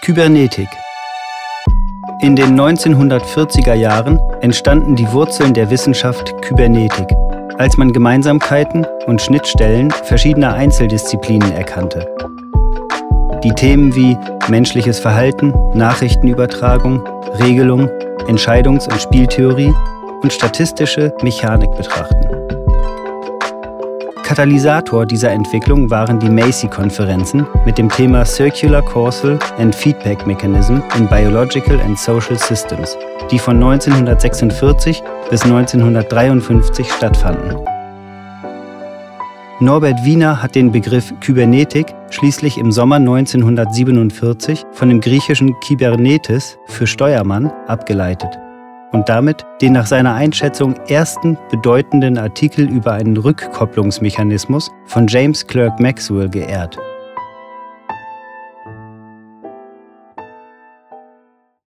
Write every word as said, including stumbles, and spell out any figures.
Kybernetik. In den neunzehnhundertvierziger Jahren entstanden die Wurzeln der Wissenschaft Kybernetik, als man Gemeinsamkeiten und Schnittstellen verschiedener Einzeldisziplinen erkannte. Die Themen wie menschliches Verhalten, Nachrichtenübertragung, Regelung, Entscheidungs- und Spieltheorie und statistische Mechanik betrachten. Katalysator dieser Entwicklung waren die Macy-Konferenzen mit dem Thema Circular Causal and Feedback Mechanism in Biological and Social Systems, die von neunzehnhundertsechsundvierzig bis neunzehnhundertdreiundfünfzig stattfanden. Norbert Wiener hat den Begriff Kybernetik schließlich im Sommer neunzehnhundertsiebenundvierzig von dem griechischen Kybernetes für Steuermann abgeleitet und damit den nach seiner Einschätzung ersten bedeutenden Artikel über einen Rückkopplungsmechanismus von James Clerk Maxwell geehrt.